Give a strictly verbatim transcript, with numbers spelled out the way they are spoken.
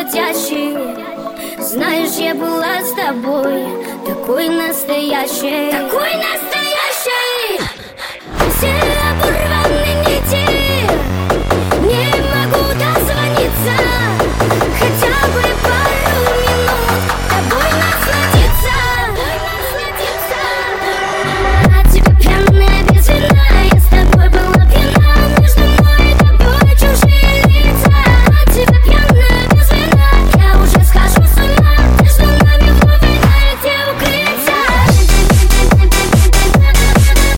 летящий. Знаешь, я была с тобой такой настоящей, такой настоящей. Все